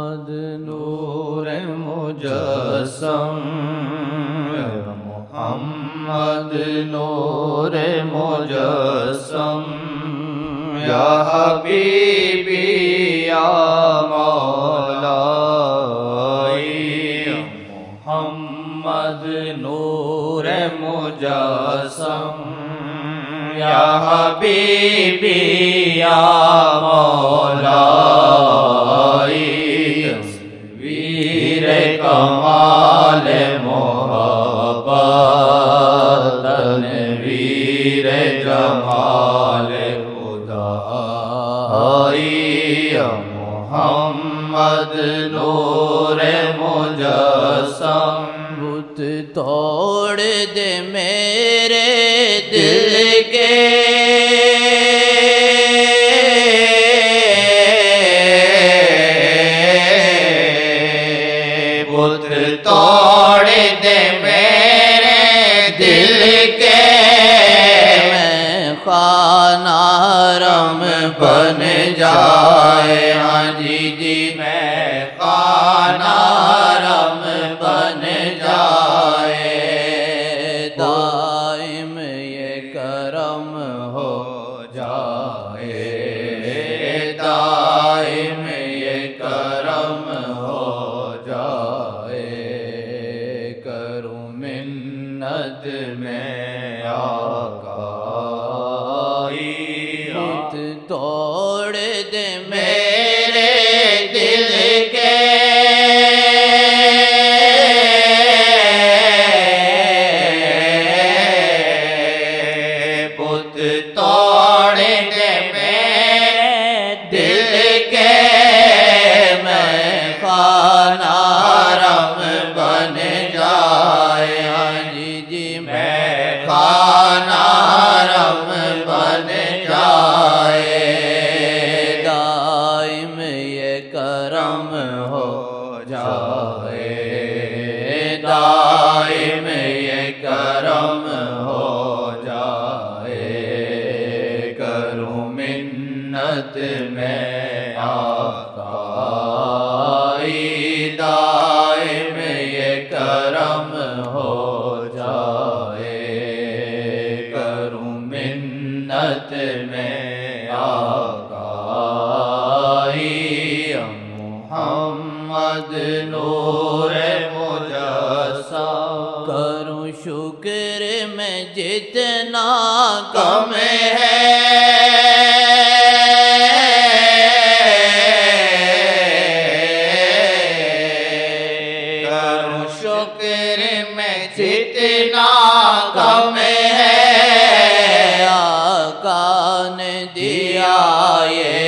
محمد نور مجسم محمد نور مجسم یا حبیبی یا مولائی محمد نور مجسم یا حبیبی یا مولائی تصویر کمال محبت تنویر جمال خدائی محمد نور مجسم بت توڑ دے میرے دل کے بت توڑ دے میرے دل کے میں خانہ حرم بن جائے ہاں جی جی میں خانہ حرم بن جائے دائم یہ کرم ہو جائے دائم یہ کرم ہو جائے کروں منت میں آقائی بت توڑ دے میرے دل کے بت توڑ دے میرے دل کے میں خانہ حرم بن جائے ہاں جی جی میں خانہ حرم بن جائے دائم یہ کرم ہو جائے دائم یہ کرم ہو جائے کروں منت میں آقائی دائم یہ کرم ہو جائے کروں منت میں آقائی محمد نور مجسم کروں شکر میں جتنا کم ہے کروں شکر میں جتنا کم ہے آقا نے دیا یہ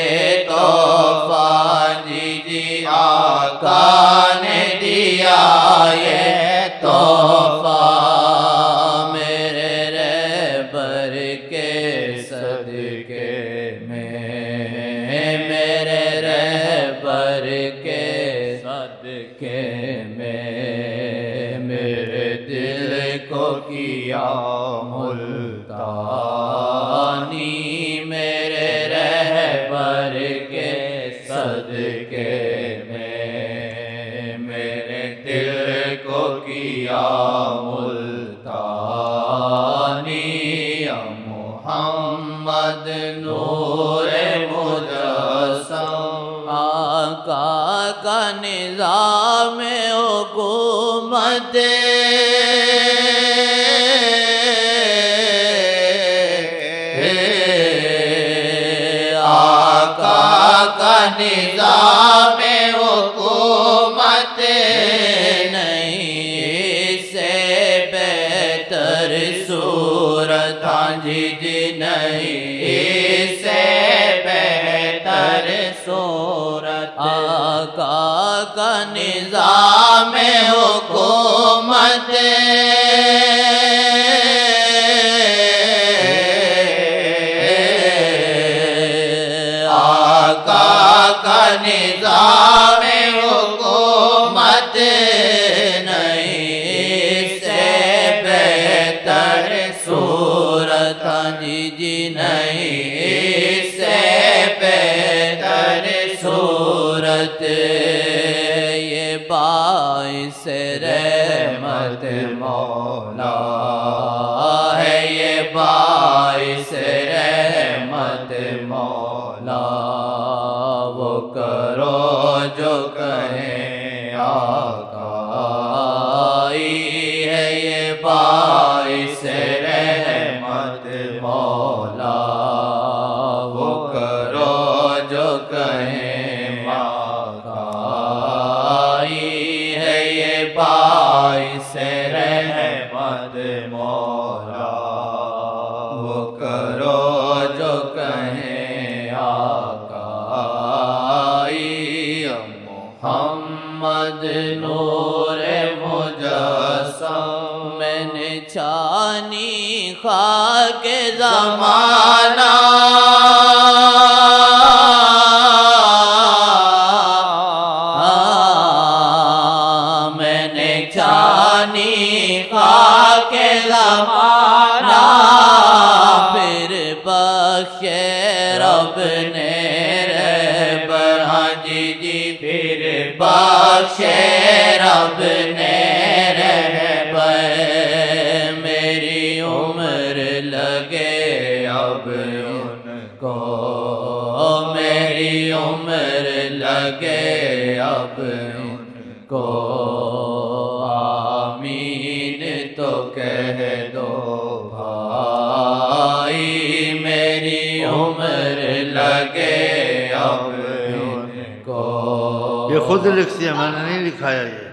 تحفہ جی جی آقا نے دیا یہ تحفہ میرے رہبر کے صدقے میں میرے رہبر کے صدقے میں میرے دل کو کیا ملتانی میرے رہبر کے صدقے میں میرے دل کو کیا ملتانی محمد نور مجسم آقا کا نظام حکومت آقا کا نظام حکومت نہیں اس سے بہتر صورت ہاں جی جی نہیں اس سے بہتر صورت آقا کا نظام حکومت نظام حکومت نہیں سے بہتر صورت جی جی نہیں سے بہتر صورت باعث رحمت مولا ہے، یہ باعث رحمت مولا، وہ کرو جو کہیں آقا ہے، یہ باعث رحمت مولا، وہ کرو جو کہیں آقا ہے، یہ باعث رحمت مولا، وہ کرو جو کہیں آقا۔ محمد نور مجسم، میں نے چھانی خاک زمانہ، میں نے چھانی خاک زمانہ، پھر بخشے رب نے رہبر، ہاں جی جی، پھر بخشے رب نے رہبر، میری عمر لگے اب ان کو، میری عمر لگے اب ان کو، آمین تو کہہ دو بھائی، میری عمر لگے اب ان کو۔ یہ خود لکھتی ہے، میں نے نہیں لکھایا یہ۔